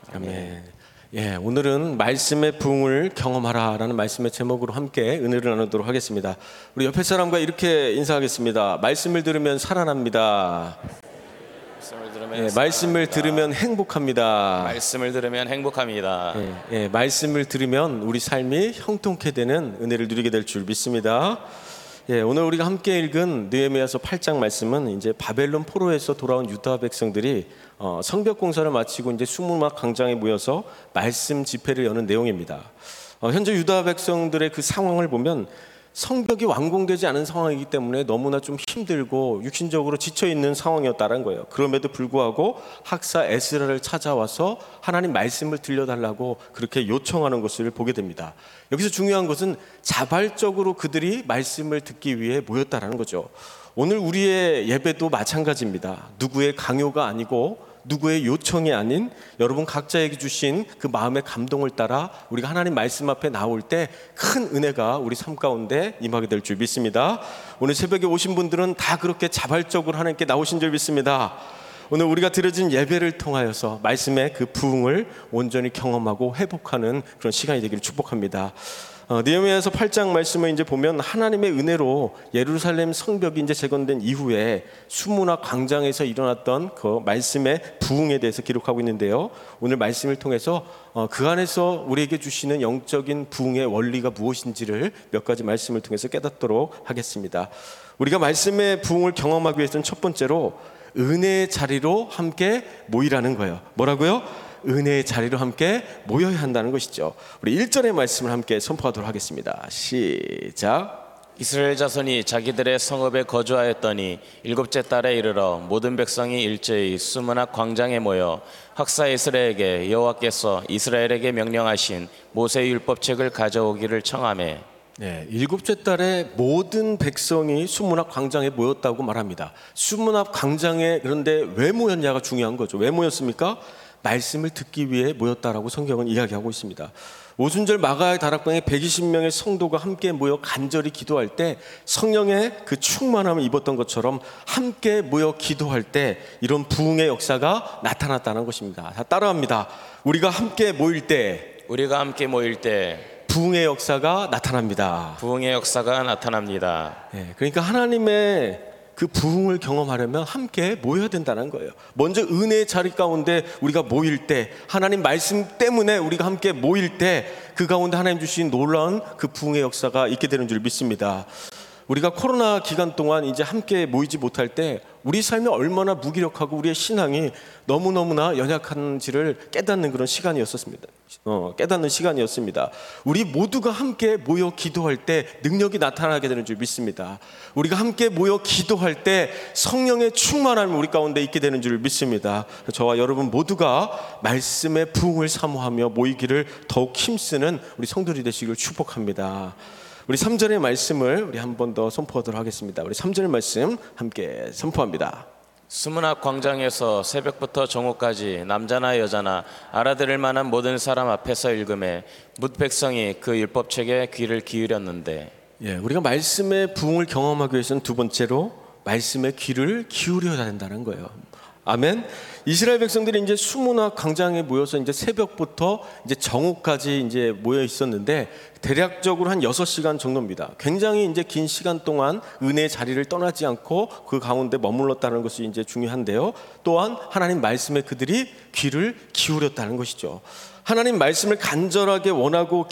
아멘. 예, 오늘은 말씀의 부흥을 경험하라라는 말씀의 제목으로 함께 은혜를 나누도록 하겠습니다. 우리 옆에 사람과 이렇게 인사하겠습니다. 말씀을 들으면 살아납니다. 말씀을 들으면 행복합니다. 말씀을 들으면 행복합니다. 말씀을 들으면 우리 삶이 형통케 되는 은혜를 누리게 될 줄 믿습니다. 오늘 우리가 함께 읽은 느헤미야서 8장 말씀은 이제 바벨론 포로에서 돌아온 유다 백성들이 성벽 공사를 마치고 이제 수문학 광장에 모여서 말씀 집회를 여는 내용입니다. 현재 유다 백성들의 그 상황을 보면 성벽이 완공되지 않은 상황이기 때문에 너무나 좀 힘들고 육신적으로 지쳐 있는 상황이었다는 거예요. 그럼에도 불구하고 학사 에스라를 찾아와서 하나님 말씀을 들려달라고 그렇게 요청하는 것을 보게 됩니다. 여기서 중요한 것은 자발적으로 그들이 말씀을 듣기 위해 모였다라는 거죠. 오늘 우리의 예배도 마찬가지입니다. 누구의 강요가 아니고 누구의 요청이 아닌 여러분 각자에게 주신 그 마음의 감동을 따라 우리가 하나님 말씀 앞에 나올 때 큰 은혜가 우리 삶 가운데 임하게 될 줄 믿습니다. 오늘 새벽에 오신 분들은 다 그렇게 자발적으로 하나님께 나오신 줄 믿습니다. 오늘 우리가 드려진 예배를 통하여서 말씀의 그 부흥을 온전히 경험하고 회복하는 그런 시간이 되기를 축복합니다. 느헤미야서 8장 말씀을 이제 보면 하나님의 은혜로 예루살렘 성벽이 이제 재건된 이후에 수문학 광장에서 일어났던 그 말씀의 부흥에 대해서 기록하고 있는데요. 오늘 말씀을 통해서 그 안에서 우리에게 주시는 영적인 부흥의 원리가 무엇인지를 몇 가지 말씀을 통해서 깨닫도록 하겠습니다. 우리가 말씀의 부흥을 경험하기 위해서는 첫 번째로 은혜의 자리로 함께 모이라는 거예요. 뭐라고요? 은혜의 자리로 함께 모여야 한다는 것이죠. 우리 1절의 말씀을 함께 선포하도록 하겠습니다. 시작. 이스라엘 자손이 자기들의 성읍에 거주하였더니 일곱째 달에 이르러 모든 백성이 일제히 수문학 광장에 모여 학사 에스라에게 여호와께서 이스라엘에게 명령하신 모세의 율법책을 가져오기를 청하매. 일곱째 달에 모든 백성이 수문학 광장에 모였다고 말합니다. 수문학 광장에 그런데 왜 모였냐가 중요한 거죠. 왜 모였습니까? 말씀을 듣기 위해 모였다라고 성경은 이야기하고 있습니다. 오순절 마가의 다락방에 120명의 성도가 함께 모여 간절히 기도할 때 성령의 그 충만함을 입었던 것처럼 함께 모여 기도할 때 이런 부흥의 역사가 나타났다는 것입니다. 다 따라합니다. 우리가 함께 모일 때 부흥의 역사가 나타납니다. 부흥의 역사가 나타납니다. 그러니까 하나님의 그 부흥을 경험하려면 함께 모여야 된다는 거예요. 먼저 은혜의 자리 가운데 우리가 모일 때, 하나님 말씀 때문에 우리가 함께 모일 때 그 가운데 하나님 주신 놀라운 그 부흥의 역사가 있게 되는 줄 믿습니다. 우리가 코로나 기간 동안 이제 함께 모이지 못할 때 우리 삶이 얼마나 무기력하고 우리의 신앙이 너무너무나 연약한지를 깨닫는 그런 시간이었습니다. 깨닫는 시간이었습니다. 우리 모두가 함께 모여 기도할 때 능력이 나타나게 되는 줄 믿습니다. 우리가 함께 모여 기도할 때 성령의 충만함이 우리 가운데 있게 되는 줄 믿습니다. 저와 여러분 모두가 말씀의 부흥을 사모하며 모이기를 더욱 힘쓰는 우리 성도들이 되시기를 축복합니다. 우리 3절의 말씀을 우리 한 번 더 선포하도록 하겠습니다. 우리 3절의 말씀 함께 선포합니다. 수문학 광장에서 새벽부터 정오까지 남자나 여자나 알아들을 만한 모든 사람 앞에서 읽음에 뭇 백성이 그 율법책에 귀를 기울였는데. 우리가 말씀의 부흥을 경험하기 위해서는 두 번째로 말씀의 귀를 기울여야 된다는 거예요. 아멘. 이스라엘 백성들이 이제 수문학 광장에 모여서 이제 새벽부터 이제 정오까지 이제 모여 있었는데 대략적으로 한 6시간 정도입니다. 굉장히 이제 긴 시간 동안 은혜의 자리를 떠나지 않고 그 가운데 머물렀다는 것이 이제 중요한데요. 또한 하나님 말씀에 그들이 귀를 기울였다는 것이죠. 하나님 말씀을 간절하게 원하고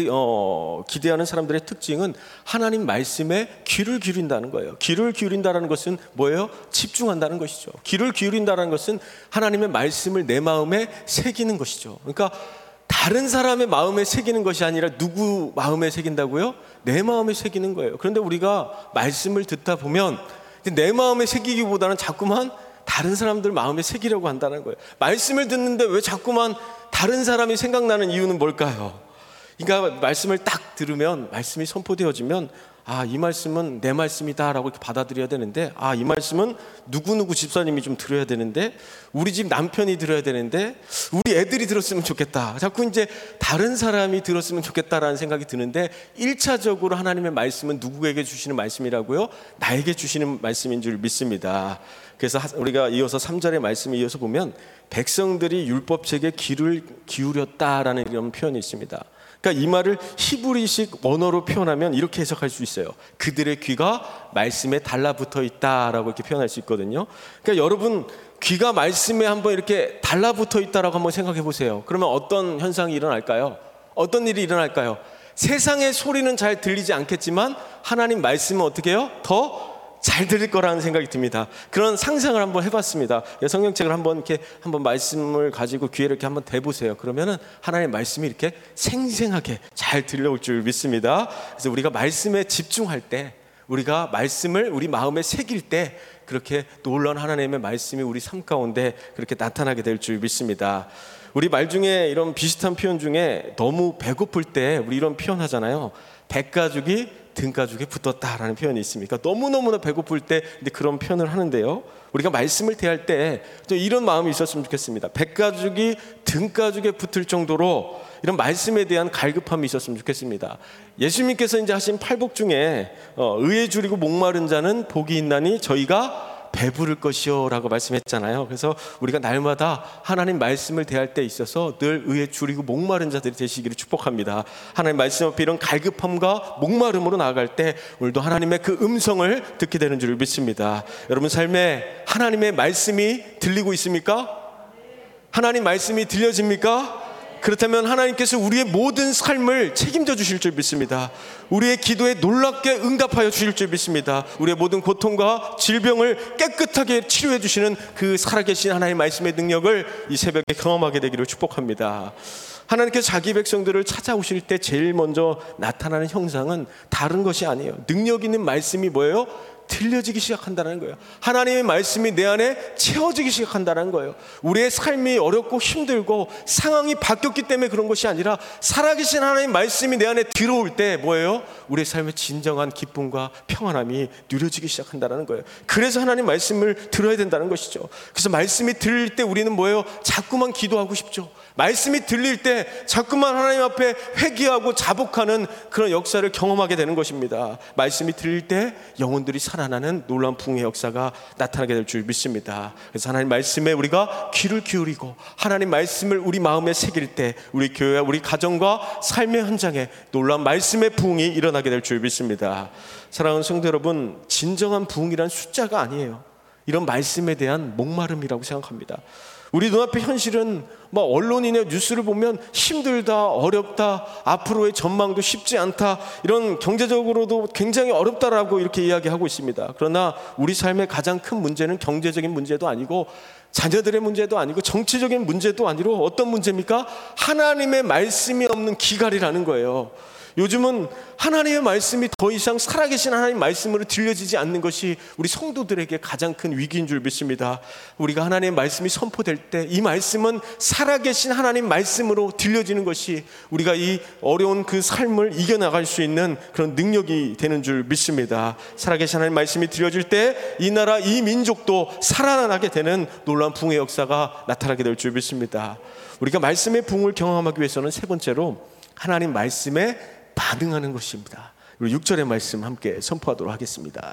기대하는 사람들의 특징은 하나님 말씀에 귀를 기울인다는 거예요. 귀를 기울인다는 것은 뭐예요? 집중한다는 것이죠. 귀를 기울인다는 것은 하나님의 말씀을 내 마음에 새기는 것이죠. 그러니까 다른 사람의 마음에 새기는 것이 아니라 누구 마음에 새긴다고요? 내 마음에 새기는 거예요. 그런데 우리가 말씀을 듣다 보면 내 마음에 새기기보다는 자꾸만 다른 사람들 마음에 새기려고 한다는 거예요. 말씀을 듣는데 왜 자꾸만 다른 사람이 생각나는 이유는 뭘까요? 그러니까 말씀을 딱 들으면 말씀이 선포되어지면 이 말씀은 내 말씀이다라고 이렇게 받아들여야 되는데, 이 말씀은 누구누구 집사님이 좀 들어야 되는데, 우리 집 남편이 들어야 되는데, 우리 애들이 들었으면 좋겠다, 자꾸 이제 다른 사람이 들었으면 좋겠다라는 생각이 드는데, 1차적으로 하나님의 말씀은 누구에게 주시는 말씀이라고요? 나에게 주시는 말씀인 줄 믿습니다. 그래서 우리가 이어서 3절의 말씀에 이어서 보면 백성들이 율법책에 귀를 기울였다라는 이런 표현이 있습니다. 그러니까 이 말을 히브리식 언어로 표현하면 이렇게 해석할 수 있어요. 그들의 귀가 말씀에 달라붙어 있다라고 이렇게 표현할 수 있거든요. 그러니까 여러분, 귀가 말씀에 한번 이렇게 달라붙어 있다라고 한번 생각해 보세요. 그러면 어떤 현상이 일어날까요? 어떤 일이 일어날까요? 세상의 소리는 잘 들리지 않겠지만 하나님 말씀은 어떻게 해요? 더 잘 들릴 거라는 생각이 듭니다. 그런 상상을 한번 해봤습니다. 성경책을 한번 이렇게 한번 말씀을 가지고 귀에 이렇게 한번 대보세요. 그러면은 하나님의 말씀이 이렇게 생생하게 잘 들려올 줄 믿습니다. 그래서 우리가 말씀에 집중할 때, 우리가 말씀을 우리 마음에 새길 때, 그렇게 놀라운 하나님의 말씀이 우리 삶 가운데 그렇게 나타나게 될 줄 믿습니다. 우리 말 중에 이런 비슷한 표현 중에 너무 배고플 때 우리 이런 표현 하잖아요. 백가죽이 등가죽에 붙었다라는 표현이 있습니까? 너무너무나 배고플 때 근데 그런 표현을 하는데요. 우리가 말씀을 대할 때 좀 이런 마음이 있었으면 좋겠습니다. 백가죽이 등가죽에 붙을 정도로 이런 말씀에 대한 갈급함이 있었으면 좋겠습니다. 예수님께서 이제 하신 팔복 중에 의에 줄이고 목마른 자는 복이 있나니 저희가 배부를 것이요 라고 말씀했잖아요. 그래서 우리가 날마다 하나님 말씀을 대할 때 있어서 늘 의에 줄이고 목마른 자들이 되시기를 축복합니다. 하나님 말씀 앞에 이런 갈급함과 목마름으로 나아갈 때 오늘도 하나님의 그 음성을 듣게 되는 줄 믿습니다. 여러분 삶에 하나님의 말씀이 들리고 있습니까? 하나님 말씀이 들려집니까? 그렇다면 하나님께서 우리의 모든 삶을 책임져 주실 줄 믿습니다. 우리의 기도에 놀랍게 응답하여 주실 줄 믿습니다. 우리의 모든 고통과 질병을 깨끗하게 치료해 주시는 그 살아계신 하나님의 말씀의 능력을 이 새벽에 경험하게 되기를 축복합니다. 하나님께서 자기 백성들을 찾아오실 때 제일 먼저 나타나는 형상은 다른 것이 아니에요. 능력 있는 말씀이 뭐예요? 들려지기 시작한다는 거예요. 하나님의 말씀이 내 안에 채워지기 시작한다는 거예요. 우리의 삶이 어렵고 힘들고 상황이 바뀌었기 때문에 그런 것이 아니라 살아계신 하나님의 말씀이 내 안에 들어올 때 뭐예요? 우리의 삶의 진정한 기쁨과 평안함이 누려지기 시작한다는 거예요. 그래서 하나님 말씀을 들어야 된다는 것이죠. 그래서 말씀이 들릴 때 우리는 뭐예요? 자꾸만 기도하고 싶죠. 말씀이 들릴 때 자꾸만 하나님 앞에 회개하고 자복하는 그런 역사를 경험하게 되는 것입니다. 말씀이 들릴 때 영혼들이 살아나는 놀라운 부흥의 역사가 나타나게 될 줄 믿습니다. 그래서 하나님 말씀에 우리가 귀를 기울이고 하나님 말씀을 우리 마음에 새길 때 우리 교회와 우리 가정과 삶의 현장에 놀라운 말씀의 부흥이 일어나게 될 줄 믿습니다. 사랑하는 성도 여러분, 진정한 부흥이란 숫자가 아니에요. 이런 말씀에 대한 목마름이라고 생각합니다. 우리 눈앞의 현실은 언론이나 뉴스를 보면 힘들다, 어렵다, 앞으로의 전망도 쉽지 않다, 이런 경제적으로도 굉장히 어렵다라고 이렇게 이야기하고 있습니다. 그러나 우리 삶의 가장 큰 문제는 경제적인 문제도 아니고 자녀들의 문제도 아니고 정치적인 문제도 아니고 어떤 문제입니까? 하나님의 말씀이 없는 기갈이라는 거예요. 요즘은 하나님의 말씀이 더 이상 살아계신 하나님 말씀으로 들려지지 않는 것이 우리 성도들에게 가장 큰 위기인 줄 믿습니다. 우리가 하나님의 말씀이 선포될 때 이 말씀은 살아계신 하나님 말씀으로 들려지는 것이 우리가 이 어려운 그 삶을 이겨나갈 수 있는 그런 능력이 되는 줄 믿습니다. 살아계신 하나님 말씀이 들려질 때 이 나라 이 민족도 살아나게 되는 놀라운 부흥의 역사가 나타나게 될 줄 믿습니다. 우리가 말씀의 부흥을 경험하기 위해서는 세 번째로 하나님 말씀에 반응하는 것입니다. 우리 6절의 말씀 함께 선포하도록 하겠습니다.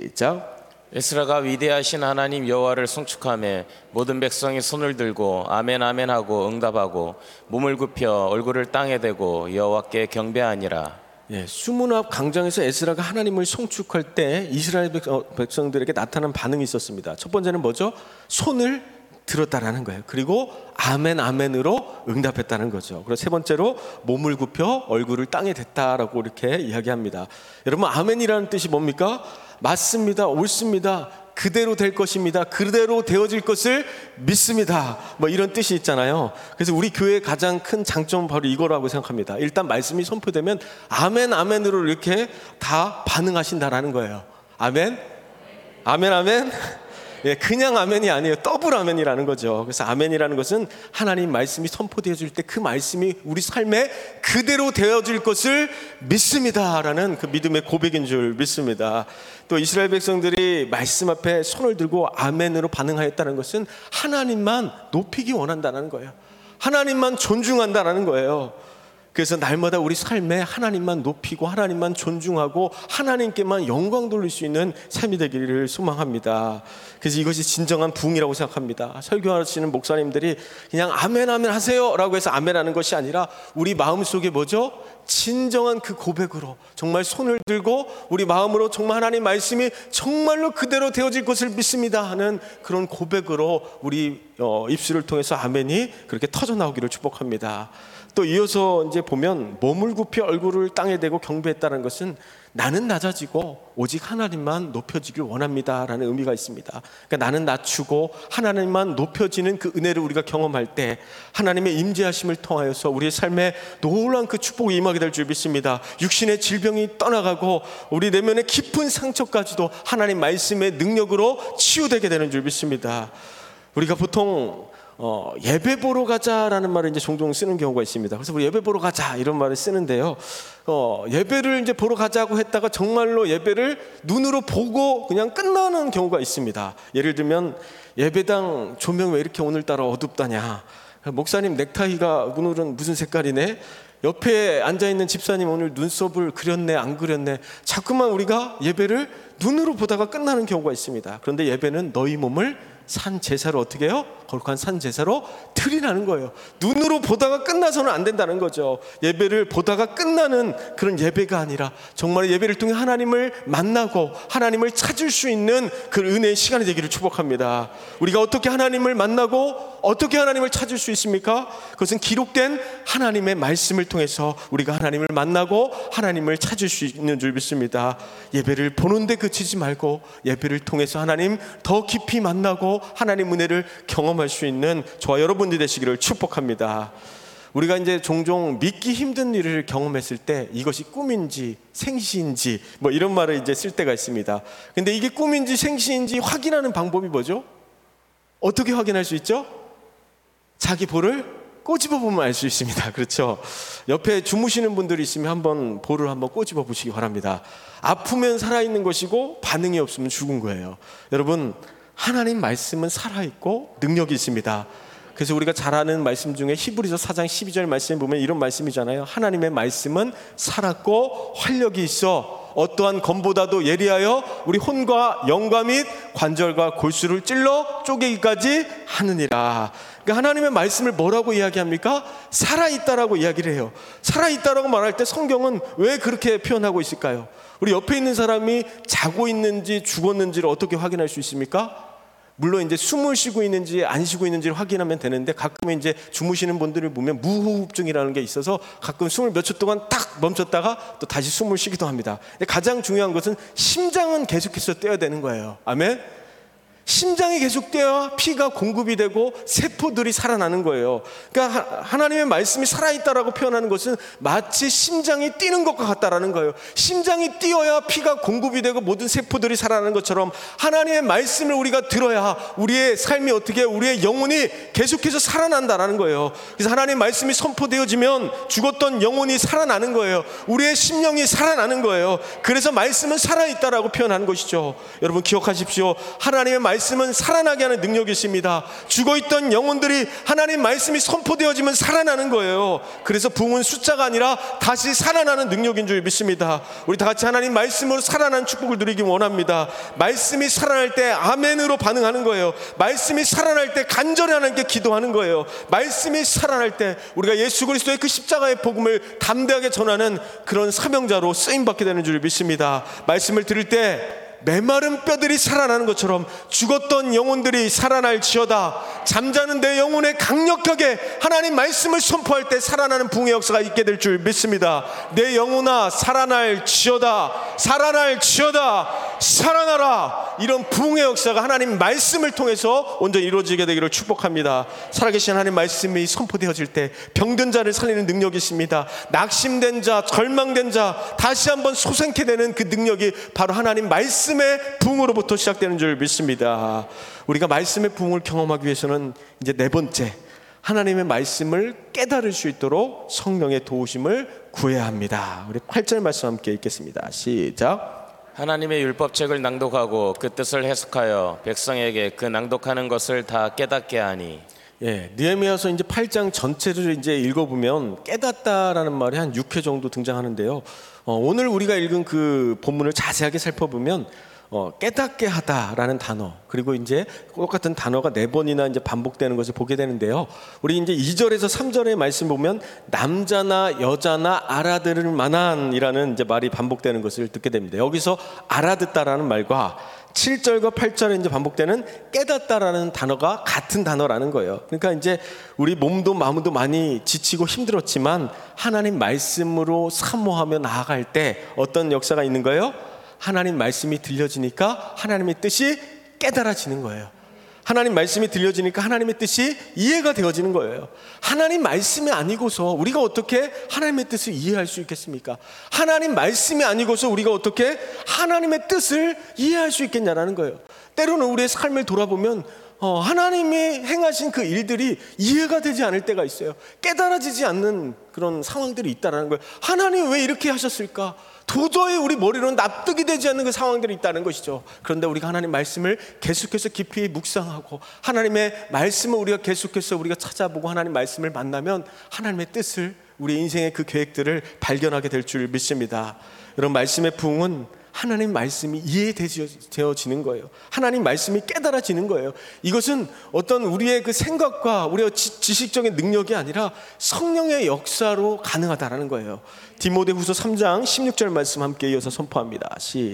시작. 에스라가 위대하신 하나님 여호와를 송축하며 모든 백성이 손을 들고 아멘 아멘 하고 응답하고 몸을 굽혀 얼굴을 땅에 대고 여호와께 경배하니라. 수문 앞 광장에서 에스라가 하나님을 송축할 때 이스라엘 백성들에게 나타난 반응이 있었습니다. 첫 번째는 뭐죠? 손을 들었다라는 거예요. 그리고 아멘 아멘으로 응답했다는 거죠. 그리고 세 번째로 몸을 굽혀 얼굴을 땅에 댔다라고 이렇게 이야기합니다. 여러분, 아멘이라는 뜻이 뭡니까? 맞습니다, 옳습니다, 그대로 될 것입니다, 그대로 되어질 것을 믿습니다, 이런 뜻이 있잖아요. 그래서 우리 교회의 가장 큰 장점은 바로 이거라고 생각합니다. 일단 말씀이 선포되면 아멘 아멘으로 이렇게 다 반응하신다라는 거예요. 아멘 아멘 아멘. 예, 그냥 아멘이 아니에요. 더블 아멘이라는 거죠. 그래서 아멘이라는 것은 하나님 말씀이 선포되어질 때 그 말씀이 우리 삶에 그대로 되어질 것을 믿습니다라는 그 믿음의 고백인 줄 믿습니다. 또 이스라엘 백성들이 말씀 앞에 손을 들고 아멘으로 반응하였다는 것은 하나님만 높이기 원한다는 거예요. 하나님만 존중한다는 거예요. 그래서 날마다 우리 삶에 하나님만 높이고 하나님만 존중하고 하나님께만 영광 돌릴 수 있는 삶이 되기를 소망합니다. 그래서 이것이 진정한 부흥이라고 생각합니다. 설교하시는 목사님들이 그냥 아멘 아멘 하세요 라고 해서 아멘하는 것이 아니라 우리 마음속에 뭐죠? 진정한 그 고백으로 정말 손을 들고 우리 마음으로 정말 하나님 말씀이 정말로 그대로 되어질 것을 믿습니다 하는 그런 고백으로 우리 입술을 통해서 아멘이 그렇게 터져나오기를 축복합니다. 또 이어서 이제 보면 몸을 굽혀 얼굴을 땅에 대고 경배했다는 것은 나는 낮아지고 오직 하나님만 높여지길 원합니다라는 의미가 있습니다. 그러니까 나는 낮추고 하나님만 높여지는 그 은혜를 우리가 경험할 때 하나님의 임재하심을 통하여서 우리의 삶에 놀라운 그 축복이 임하게 될 줄 믿습니다. 육신의 질병이 떠나가고 우리 내면의 깊은 상처까지도 하나님 말씀의 능력으로 치유되게 되는 줄 믿습니다. 우리가 보통 예배 보러 가자라는 말을 이제 종종 쓰는 경우가 있습니다. 그래서 우리 예배 보러 가자 이런 말을 쓰는데요. 예배를 이제 보러 가자고 했다가 정말로 예배를 눈으로 보고 그냥 끝나는 경우가 있습니다. 예를 들면 예배당 조명 왜 이렇게 오늘따라 어둡다냐. 목사님 넥타이가 오늘은 무슨 색깔이네. 옆에 앉아있는 집사님 오늘 눈썹을 그렸네 안 그렸네. 자꾸만 우리가 예배를 눈으로 보다가 끝나는 경우가 있습니다. 그런데 예배는 너희 몸을 산 제사로 어떻게 해요? 거룩한 산 제사로 드리라는 거예요. 눈으로 보다가 끝나서는 안 된다는 거죠. 예배를 보다가 끝나는 그런 예배가 아니라 정말 예배를 통해 하나님을 만나고 하나님을 찾을 수 있는 그 은혜의 시간이 되기를 축복합니다. 우리가 어떻게 하나님을 만나고 어떻게 하나님을 찾을 수 있습니까? 그것은 기록된 하나님의 말씀을 통해서 우리가 하나님을 만나고 하나님을 찾을 수 있는 줄 믿습니다. 예배를 보는데 그치지 말고 예배를 통해서 하나님 더 깊이 만나고 하나님 은혜를 경험할 수 있는 저와 여러분들이 되시기를 축복합니다. 우리가 이제 종종 믿기 힘든 일을 경험했을 때 이것이 꿈인지 생시인지 뭐 이런 말을 이제 쓸 때가 있습니다. 근데 이게 꿈인지 생시인지 확인하는 방법이 뭐죠? 어떻게 확인할 수 있죠? 자기 볼을 꼬집어 보면 알 수 있습니다. 그렇죠? 옆에 주무시는 분들이 있으면 한번 볼을 한번 꼬집어 보시기 바랍니다. 아프면 살아있는 것이고 반응이 없으면 죽은 거예요. 여러분, 하나님 말씀은 살아있고 능력이 있습니다. 그래서 우리가 잘 아는 말씀 중에 히브리서 4장 12절 말씀에 보면 이런 말씀이잖아요. 하나님의 말씀은 살았고 활력이 있어 어떠한 검보다도 예리하여 우리 혼과 영과 및 관절과 골수를 찔러 쪼개기까지 하느니라. 그러니까 하나님의 말씀을 뭐라고 이야기합니까? 살아있다라고 이야기를 해요. 살아있다라고 말할 때 성경은 왜 그렇게 표현하고 있을까요? 우리 옆에 있는 사람이 자고 있는지 죽었는지를 어떻게 확인할 수 있습니까? 물론 이제 숨을 쉬고 있는지 안 쉬고 있는지를 확인하면 되는데 가끔 이제 주무시는 분들을 보면 무호흡증이라는 게 있어서 가끔 숨을 몇 초 동안 딱 멈췄다가 또 다시 숨을 쉬기도 합니다. 근데 가장 중요한 것은 심장은 계속해서 뛰어야 되는 거예요. 아멘? 심장이 계속 뛰어야 피가 공급이 되고 세포들이 살아나는 거예요. 그러니까 하나님의 말씀이 살아있다라고 표현하는 것은 마치 심장이 뛰는 것과 같다라는 거예요. 심장이 뛰어야 피가 공급이 되고 모든 세포들이 살아나는 것처럼 하나님의 말씀을 우리가 들어야 우리의 삶이 어떻게 우리의 영혼이 계속해서 살아난다라는 거예요. 그래서 하나님의 말씀이 선포되어지면 죽었던 영혼이 살아나는 거예요. 우리의 심령이 살아나는 거예요. 그래서 말씀은 살아있다라고 표현하는 것이죠. 여러분 기억하십시오. 하나님의 말씀은 살아나게 하는 능력이 있습니다. 죽어있던 영혼들이 하나님 말씀이 선포되어지면 살아나는 거예요. 그래서 부흥은 숫자가 아니라 다시 살아나는 능력인 줄 믿습니다. 우리 다 같이 하나님 말씀으로 살아나는 축복을 누리기 원합니다. 말씀이 살아날 때 아멘으로 반응하는 거예요. 말씀이 살아날 때 간절히 하나님께 기도하는 거예요. 말씀이 살아날 때 우리가 예수 그리스도의 그 십자가의 복음을 담대하게 전하는 그런 사명자로 쓰임받게 되는 줄 믿습니다. 말씀을 들을 때 메마른 뼈들이 살아나는 것처럼 죽었던 영혼들이 살아날지어다. 잠자는 내 영혼에 강력하게 하나님 말씀을 선포할 때 살아나는 부흥의 역사가 있게 될 줄 믿습니다. 내 영혼아 살아날지어다. 살아날지어다. 살아나라. 이런 부흥의 역사가 하나님 말씀을 통해서 온전히 이루어지게 되기를 축복합니다. 살아계신 하나님 말씀이 선포되어질 때 병든 자를 살리는 능력이 있습니다. 낙심된 자, 절망된 자 다시 한번 소생케 되는 그 능력이 바로 하나님 말씀 말씀의 부흥으로부터 시작되는 줄 믿습니다. 우리가 말씀의 부흥을 경험하기 위해서는 이제 네 번째, 하나님의 말씀을 깨달을 수 있도록 성령의 도우심을 구해야 합니다. 우리 8절 말씀 함께 읽겠습니다. 시작. 하나님의 율법책을 낭독하고 그 뜻을 해석하여 백성에게 그 낭독하는 것을 다 깨닫게 하니. 예, 느헤미야서 이제 8장 전체를 이제 읽어보면 깨닫다라는 말이 한 6회 정도 등장하는데요. 오늘 우리가 읽은 그 본문을 자세하게 살펴보면 깨닫게 하다라는 단어, 그리고 이제 똑같은 단어가 4번이나 이제 반복되는 것을 보게 되는데요. 우리 이제 2절에서 3절의 말씀 보면 남자나 여자나 알아들을 만한이라는 이제 말이 반복되는 것을 듣게 됩니다. 여기서 알아듣다라는 말과 7절과 8절에 이제 반복되는 깨닫다라는 단어가 같은 단어라는 거예요. 그러니까 이제 우리 몸도 마음도 많이 지치고 힘들었지만 하나님 말씀으로 사모하며 나아갈 때 어떤 역사가 있는 거예요? 하나님 말씀이 들려지니까 하나님의 뜻이 깨달아지는 거예요. 하나님 말씀이 들려지니까 하나님의 뜻이 이해가 되어지는 거예요. 하나님 말씀이 아니고서 우리가 어떻게 하나님의 뜻을 이해할 수 있겠습니까? 하나님 말씀이 아니고서 우리가 어떻게 하나님의 뜻을 이해할 수 있겠냐라는 거예요. 때로는 우리의 삶을 돌아보면 하나님이 행하신 그 일들이 이해가 되지 않을 때가 있어요. 깨달아지지 않는 그런 상황들이 있다는 거예요. 하나님 왜 이렇게 하셨을까? 도저히 우리 머리로는 납득이 되지 않는 그 상황들이 있다는 것이죠. 그런데 우리가 하나님 말씀을 계속해서 깊이 묵상하고 하나님의 말씀을 우리가 계속해서 우리가 찾아보고 하나님 말씀을 만나면 하나님의 뜻을, 우리 인생의 그 계획들을 발견하게 될 줄 믿습니다. 이런 말씀의 부흥은 하나님 말씀이 이해되어지는 거예요. 하나님 말씀이 깨달아지는 거예요. 이것은 어떤 우리의 그 생각과 우리의 지식적인 능력이 아니라 성령의 역사로 가능하다는 거예요. 디모데후서 3장 16절 말씀 함께 이어서 선포합니다.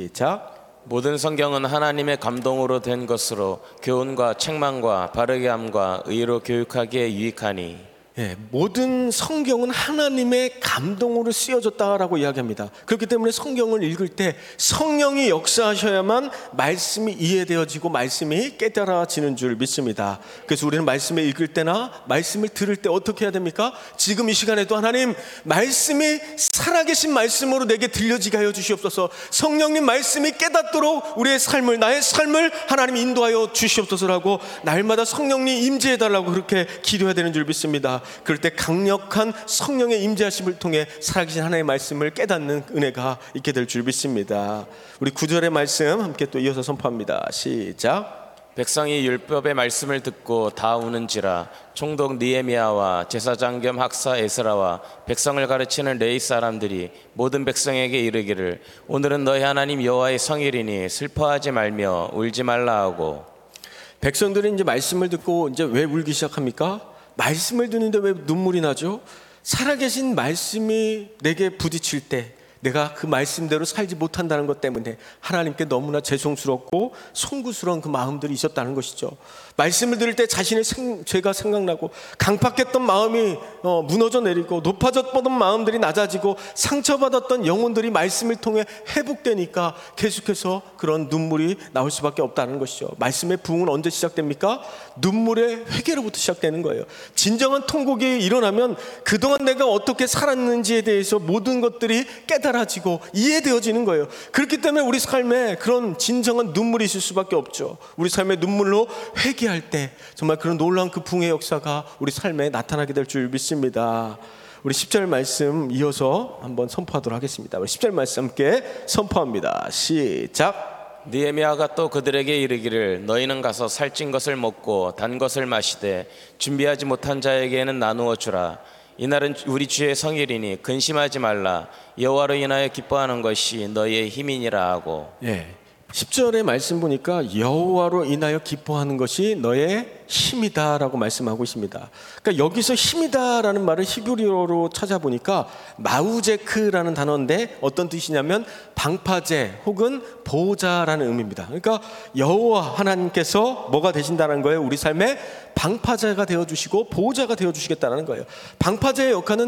시작. 모든 성경은 하나님의 감동으로 된 것으로 교훈과 책망과 바르게 함과 의로 교육하기에 유익하니. 예, 모든 성경은 하나님의 감동으로 쓰여졌다라고 이야기합니다. 그렇기 때문에 성경을 읽을 때 성령이 역사하셔야만 말씀이 이해되어지고 말씀이 깨달아지는 줄 믿습니다. 그래서 우리는 말씀을 읽을 때나 말씀을 들을 때 어떻게 해야 됩니까? 지금 이 시간에도 하나님 말씀이 살아계신 말씀으로 내게 들려지게 하여 주시옵소서. 성령님 말씀이 깨닫도록 우리의 삶을, 나의 삶을 하나님 인도하여 주시옵소서라고 날마다 성령님 임재해달라고 그렇게 기도해야 되는 줄 믿습니다. 그럴 때 강력한 성령의 임재하심을 통해 살아계신 하나님의 말씀을 깨닫는 은혜가 있게 될 줄 믿습니다. 우리 9절의 말씀 함께 또 이어서 선포합니다. 시작. 백성이 율법의 말씀을 듣고 다 우는지라. 총독 느헤미야와 제사장 겸 학사 에스라와 백성을 가르치는 레위 사람들이 모든 백성에게 이르기를 오늘은 너희 하나님 여호와의 성일이니 슬퍼하지 말며 울지 말라 하고. 백성들이 이제 말씀을 듣고 이제 왜 울기 시작합니까? 말씀을 듣는데 왜 눈물이 나죠? 살아계신 말씀이 내게 부딪힐 때 내가 그 말씀대로 살지 못한다는 것 때문에 하나님께 너무나 죄송스럽고 송구스러운 그 마음들이 있었다는 것이죠. 말씀을 들을 때 자신의 죄가 생각나고 강팍했던 마음이 무너져 내리고 높아졌던 마음들이 낮아지고 상처받았던 영혼들이 말씀을 통해 회복되니까 계속해서 그런 눈물이 나올 수밖에 없다는 것이죠. 말씀의 부흥은 언제 시작됩니까? 눈물의 회개로부터 시작되는 거예요. 진정한 통곡이 일어나면 그동안 내가 어떻게 살았는지에 대해서 모든 것들이 깨달아지고 이해되어지는 거예요. 그렇기 때문에 우리 삶에 그런 진정한 눈물이 있을 수밖에 없죠. 우리 삶의 눈물로 회개할 때 정말 그런 놀라운 그 부흥의 역사가 우리 삶에 나타나게 될 줄 믿습니다. 우리 10절 말씀 이어서 한번 선포하도록 하겠습니다. 우리 10절 말씀 함께 선포합니다. 시작. 느헤미야가 또 그들에게 이르기를 너희는 가서 살찐 것을 먹고 단 것을 마시되 준비하지 못한 자에게는 나누어 주라. 이날은 우리 주의 성일이니 근심하지 말라. 여호와로 인하여 기뻐하는 것이 너희의 힘이니라 하고. 예. 10절의 말씀 보니까 여호와로 인하여 기뻐하는 것이 너의 힘이다라고 말씀하고 있습니다. 그러니까 여기서 힘이다라는 말을 히브리어로 찾아보니까 마우제크라는 단어인데 어떤 뜻이냐면 방파제 혹은 보호자라는 의미입니다. 그러니까 여호와 하나님께서 뭐가 되신다는 거예요? 우리 삶의 방파제가 되어주시고 보호자가 되어주시겠다는 거예요. 방파제의 역할은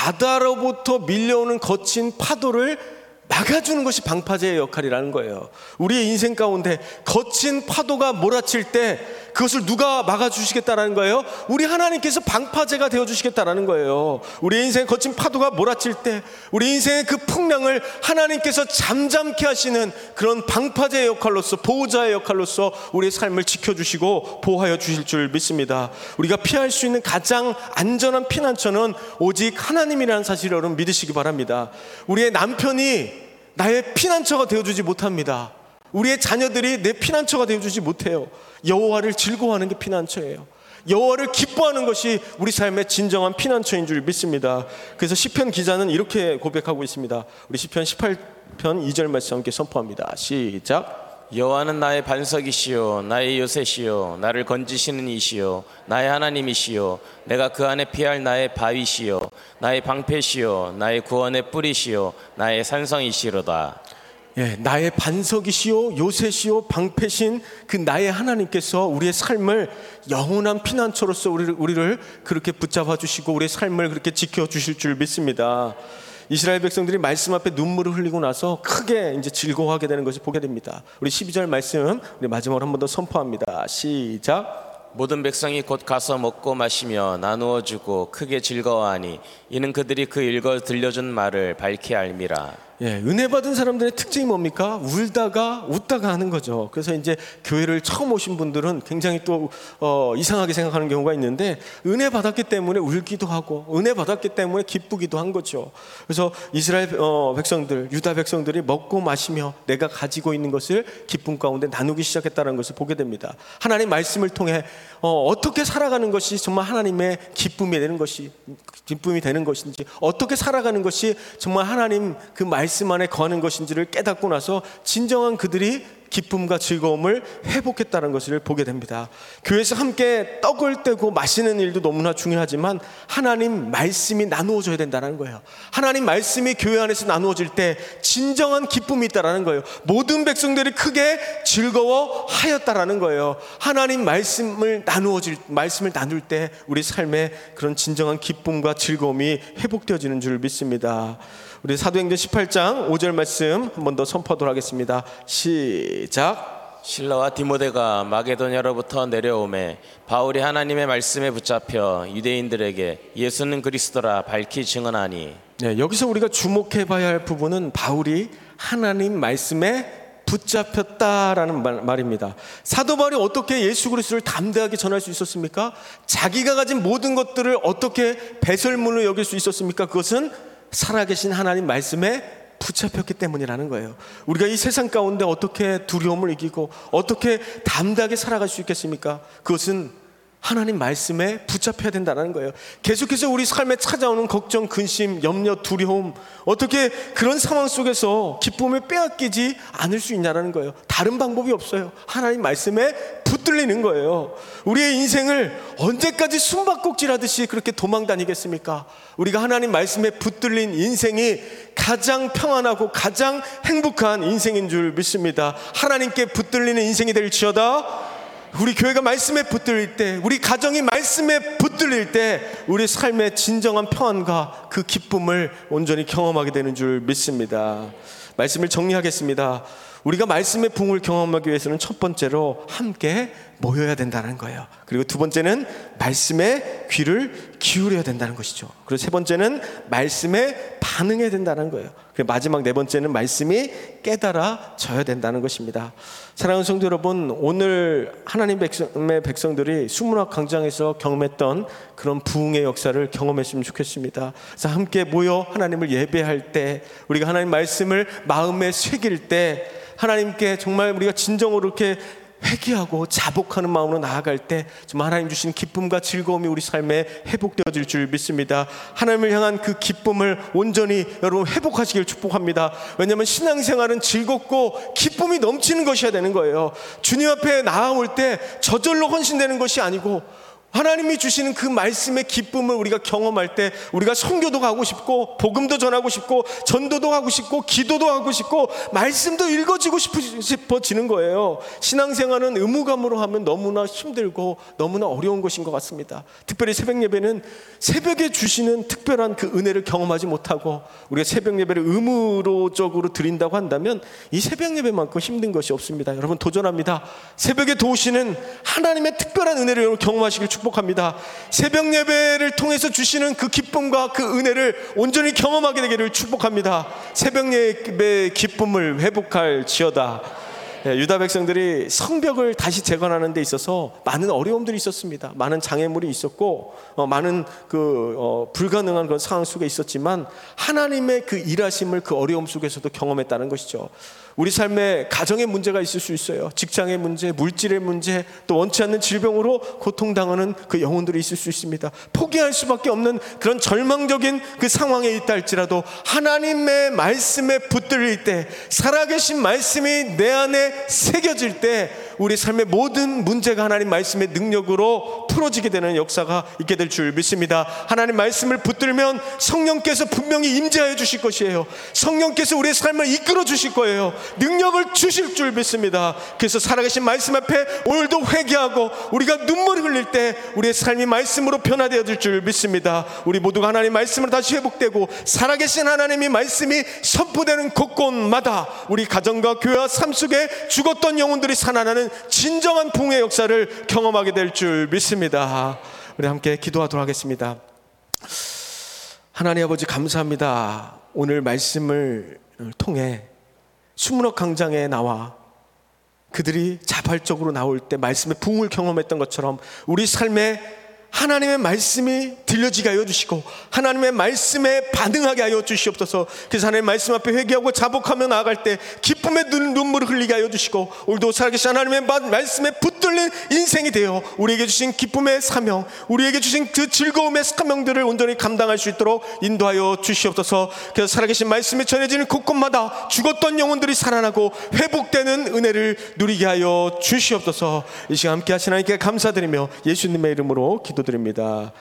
바다로부터 밀려오는 거친 파도를 막아주는 것이 방파제의 역할이라는 거예요. 우리의 인생 가운데 거친 파도가 몰아칠 때 그것을 누가 막아주시겠다라는 거예요? 우리 하나님께서 방파제가 되어주시겠다라는 거예요. 우리 인생의 거친 파도가 몰아칠 때 우리 인생의 그 풍랑을 하나님께서 잠잠케 하시는 그런 방파제의 역할로서, 보호자의 역할로서 우리의 삶을 지켜주시고 보호하여 주실 줄 믿습니다. 우리가 피할 수 있는 가장 안전한 피난처는 오직 하나님이라는 사실을 여러분 믿으시기 바랍니다. 우리의 남편이 나의 피난처가 되어주지 못합니다. 우리의 자녀들이 내 피난처가 되어주지 못해요. 여호와를 즐거워하는 게 피난처예요. 여호와를 기뻐하는 것이 우리 삶의 진정한 피난처인 줄 믿습니다. 그래서 시편 기자는 이렇게 고백하고 있습니다. 우리 시편 18편 2절 말씀 함께 선포합니다. 시작. 여호와는 나의 반석이시요 나의 요새시요 나를 건지시는 이시요 나의 하나님이시요 내가 그 안에 피할 나의 바위시요 나의 방패시요 나의 구원의 뿌리시요 나의 산성이시로다. 예, 나의 반석이시요 요새시요 방패신 그 나의 하나님께서 우리의 삶을 영원한 피난처로서 우리를 그렇게 붙잡아 주시고 우리의 삶을 그렇게 지켜주실 줄 믿습니다. 이스라엘 백성들이 말씀 앞에 눈물을 흘리고 나서 크게 이제 즐거워하게 되는 것을 보게 됩니다. 우리 12절 말씀 우리 마지막으로 한 번 더 선포합니다. 시작. 모든 백성이 곧 가서 먹고 마시며 나누어 주고 크게 즐거워하니 이는 그들이 그 읽어 들려준 말을 밝히 알미라. 예, 은혜 받은 사람들의 특징이 뭡니까? 울다가 웃다가 하는 거죠. 그래서 이제 교회를 처음 오신 분들은 굉장히 또 이상하게 생각하는 경우가 있는데 은혜 받았기 때문에 울기도 하고 은혜 받았기 때문에 기쁘기도 한 거죠. 그래서 이스라엘 백성들, 유다 백성들이 먹고 마시며 내가 가지고 있는 것을 기쁨 가운데 나누기 시작했다는 것을 보게 됩니다. 하나님 말씀을 통해 어떻게 살아가는 것이 정말 하나님의 기쁨이 되는 것인지, 어떻게 살아가는 것이 정말 하나님 그 말씀 안에 거하는 것인지를 깨닫고 나서 진정한 그들이 기쁨과 즐거움을 회복했다는 것을 보게 됩니다. 교회에서 함께 떡을 떼고 마시는 일도 너무나 중요하지만 하나님 말씀이 나누어져야 된다는 거예요. 하나님 말씀이 교회 안에서 나누어질 때 진정한 기쁨이 있다는 거예요. 모든 백성들이 크게 즐거워하였다라는 거예요. 하나님 말씀을 나눌 때 우리 삶에 그런 진정한 기쁨과 즐거움이 회복되어지는 줄 믿습니다. 우리 사도행전 18장 5절 말씀 한 번 더 선포하도록 하겠습니다. 시작. 실라와 디모데가 마게도냐로부터 내려오매 바울이 하나님의 말씀에 붙잡혀 유대인들에게 예수는 그리스도라 밝히 증언하니. 네, 여기서 우리가 주목해 봐야 할 부분은 바울이 하나님 말씀에 붙잡혔다라는 말입니다. 사도 바울이 어떻게 예수 그리스도를 담대하게 전할 수 있었습니까? 자기가 가진 모든 것들을 어떻게 배설물로 여길 수 있었습니까? 그것은 살아계신 하나님 말씀에 붙잡혔기 때문이라는 거예요. 우리가 이 세상 가운데 어떻게 두려움을 이기고 어떻게 담대하게 살아갈 수 있겠습니까? 그것은 하나님 말씀에 붙잡혀야 된다는 거예요. 계속해서 우리 삶에 찾아오는 걱정, 근심, 염려, 두려움, 어떻게 그런 상황 속에서 기쁨을 빼앗기지 않을 수 있냐는 거예요. 다른 방법이 없어요. 하나님 말씀에 붙들리는 거예요. 우리의 인생을 언제까지 숨바꼭질하듯이 그렇게 도망 다니겠습니까? 우리가 하나님 말씀에 붙들린 인생이 가장 평안하고 가장 행복한 인생인 줄 믿습니다. 하나님께 붙들리는 인생이 될지어다. 우리 교회가 말씀에 붙들릴 때, 우리 가정이 말씀에 붙들릴 때 우리 삶의 진정한 평안과 그 기쁨을 온전히 경험하게 되는 줄 믿습니다. 말씀을 정리하겠습니다. 우리가 말씀의 부흥을 경험하기 위해서는 첫 번째로 함께 모여야 된다는 거예요. 그리고 두 번째는 말씀에 귀를 기울여야 된다는 것이죠. 그리고 세 번째는 말씀에 반응해야 된다는 거예요. 그리고 마지막 네 번째는 말씀이 깨달아져야 된다는 것입니다. 사랑하는 성도 여러분, 오늘 하나님의 백성들이 수문학 광장에서 경험했던 그런 부흥의 역사를 경험했으면 좋겠습니다. 그래서 함께 모여 하나님을 예배할 때, 우리가 하나님 말씀을 마음에 새길 때, 하나님께 정말 우리가 진정으로 이렇게 회개하고 자복하는 마음으로 나아갈 때 정말 하나님 주신 기쁨과 즐거움이 우리 삶에 회복되어질 줄 믿습니다. 하나님을 향한 그 기쁨을 온전히 여러분 회복하시길 축복합니다. 왜냐하면 신앙생활은 즐겁고 기쁨이 넘치는 것이어야 되는 거예요. 주님 앞에 나아올 때 저절로 헌신되는 것이 아니고 하나님이 주시는 그 말씀의 기쁨을 우리가 경험할 때 우리가 선교도 가고 싶고 복음도 전하고 싶고 전도도 하고 싶고 기도도 하고 싶고 말씀도 읽어지고 싶어지는 거예요. 신앙생활은 의무감으로 하면 너무나 힘들고 너무나 어려운 것인 것 같습니다. 특별히 새벽 예배는 새벽에 주시는 특별한 그 은혜를 경험하지 못하고 우리가 새벽 예배를 의무적으로 드린다고 한다면 이 새벽 예배만큼 힘든 것이 없습니다. 여러분 도전합니다. 새벽에 도우시는 하나님의 특별한 은혜를 여러분 경험하시길 축복합니다. 새벽 예배를 통해서 주시는 그 기쁨과 그 은혜를 온전히 경험하게 되기를 축복합니다. 새벽 예배의 기쁨을 회복할지어다. 유다 백성들이 성벽을 다시 재건하는 데 있어서 많은 어려움들이 있었습니다. 많은 장애물이 있었고 많은 불가능한 그런 상황 속에 있었지만 하나님의 그 일하심을 그 어려움 속에서도 경험했다는 것이죠. 우리 삶에 가정의 문제가 있을 수 있어요. 직장의 문제, 물질의 문제, 또 원치 않는 질병으로 고통당하는 그 영혼들이 있을 수 있습니다. 포기할 수밖에 없는 그런 절망적인 그 상황에 있다 할지라도 하나님의 말씀에 붙들릴 때, 살아계신 말씀이 내 안에 새겨질 때 우리 삶의 모든 문제가 하나님 말씀의 능력으로 풀어지게 되는 역사가 있게 될 줄 믿습니다. 하나님 말씀을 붙들면 성령께서 분명히 임재하여 주실 것이에요. 성령께서 우리의 삶을 이끌어 주실 거예요. 능력을 주실 줄 믿습니다. 그래서 살아계신 말씀 앞에 오늘도 회개하고 우리가 눈물을 흘릴 때 우리의 삶이 말씀으로 변화되어질 줄 믿습니다. 우리 모두가 하나님 말씀으로 다시 회복되고 살아계신 하나님의 말씀이 선포되는 곳곳마다 우리 가정과 교회와 삶 속에 죽었던 영혼들이 살아나는 진정한 부흥의 역사를 경험하게 될 줄 믿습니다. 우리 함께 기도하도록 하겠습니다. 하나님 아버지 감사합니다. 오늘 말씀을 통해 수문학 광장에 나와 그들이 자발적으로 나올 때 말씀의 부흥을 경험했던 것처럼 우리 삶에 하나님의 말씀이 들려지게 하여 주시고 하나님의 말씀에 반응하게 하여 주시옵소서. 그래서 하나님의 말씀 앞에 회개하고 자복하며 나아갈 때 기쁨의 눈물을 흘리게 하여 주시고 오늘도 살아계신 하나님의 말씀에 붙들린 인생이 되어 우리에게 주신 기쁨의 사명, 우리에게 주신 그 즐거움의 사명들을 온전히 감당할 수 있도록 인도하여 주시옵소서. 그래서 살아계신 말씀이 전해지는 곳곳마다 죽었던 영혼들이 살아나고 회복되는 은혜를 누리게 하여 주시옵소서. 이 시간 함께 하신 하나님께 감사드리며 예수님의 이름으로 기도드립니다.